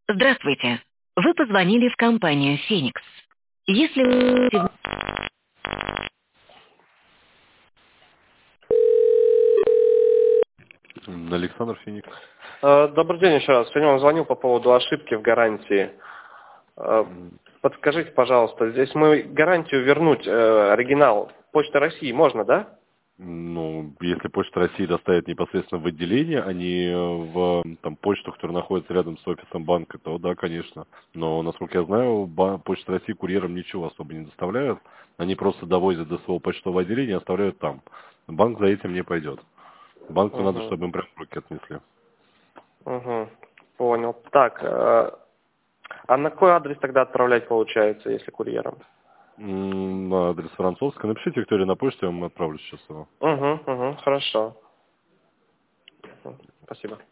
Здравствуйте. Вы позвонили в компанию «Феникс». Если вы... Александр Феникс. Добрый день еще раз. Сегодня он звонил по поводу ошибки в гарантии. Подскажите, пожалуйста, здесь мы гарантию вернуть, оригинал Почты России можно, да? Ну, если Почта России доставит непосредственно в отделение, а не в там, почту, которая находится рядом с офисом банка, то да, конечно. Но, насколько я знаю, Почта России курьерам ничего особо не доставляют. Они просто довозят до своего почтового отделения и оставляют там. Банк за этим не пойдет. Банку надо, Угу. чтобы им прям в руки отнесли. Угу. Понял. Так, а на какой адрес тогда отправлять получается, если курьером? На адрес Францовска. Напишите Виктория на почту, я вам отправлю сейчас его. Угу, хорошо. Спасибо.